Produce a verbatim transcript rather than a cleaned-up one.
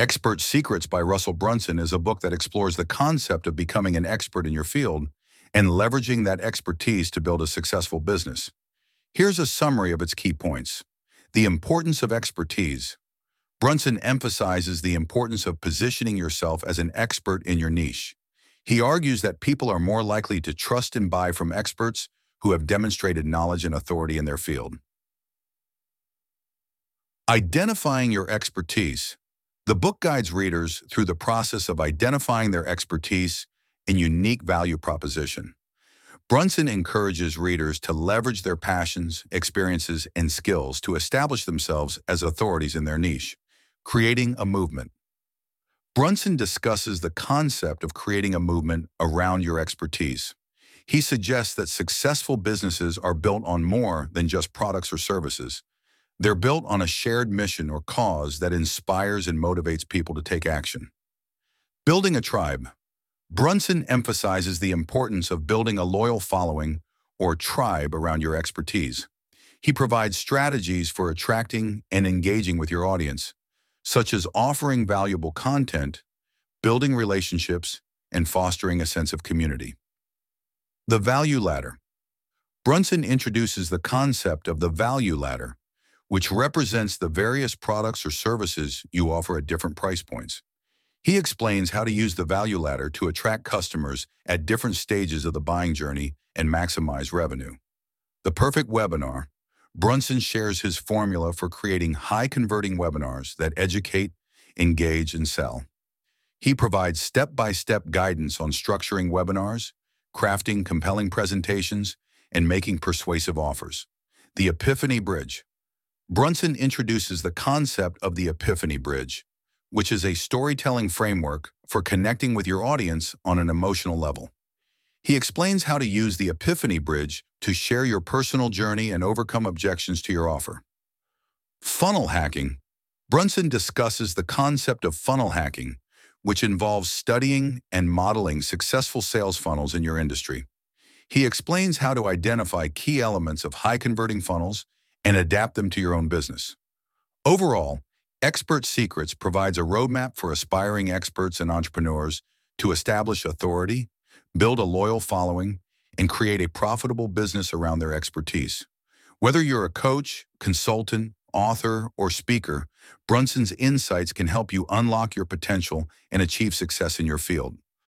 Expert Secrets by Russell Brunson is a book that explores the concept of becoming an expert in your field and leveraging that expertise to build a successful business. Here's a summary of its key points. The importance of expertise. Brunson emphasizes the importance of positioning yourself as an expert in your niche. He argues that people are more likely to trust and buy from experts who have demonstrated knowledge and authority in their field. Identifying your expertise. The book guides readers through the process of identifying their expertise and unique value proposition. Brunson encourages readers to leverage their passions, experiences, and skills to establish themselves as authorities in their niche, creating a movement. Brunson discusses the concept of creating a movement around your expertise. He suggests that successful businesses are built on more than just products or services. They're built on a shared mission or cause that inspires and motivates people to take action. Building a tribe. Brunson emphasizes the importance of building a loyal following or tribe around your expertise. He provides strategies for attracting and engaging with your audience, such as offering valuable content, building relationships, and fostering a sense of community. The value ladder. Brunson introduces the concept of the value ladder, which represents the various products or services you offer at different price points. He explains how to use the value ladder to attract customers at different stages of the buying journey and maximize revenue. The perfect webinar. Brunson shares his formula for creating high-converting webinars that educate, engage, and sell. He provides step-by-step guidance on structuring webinars, crafting compelling presentations, and making persuasive offers. The Epiphany Bridge. Brunson introduces the concept of the Epiphany Bridge, which is a storytelling framework for connecting with your audience on an emotional level. He explains how to use the Epiphany Bridge to share your personal journey and overcome objections to your offer. Funnel hacking. Brunson discusses the concept of funnel hacking, which involves studying and modeling successful sales funnels in your industry. He explains how to identify key elements of high-converting funnels and adapt them to your own business. Overall, Expert Secrets provides a roadmap for aspiring experts and entrepreneurs to establish authority, build a loyal following, and create a profitable business around their expertise. Whether you're a coach, consultant, author, or speaker, Brunson's insights can help you unlock your potential and achieve success in your field.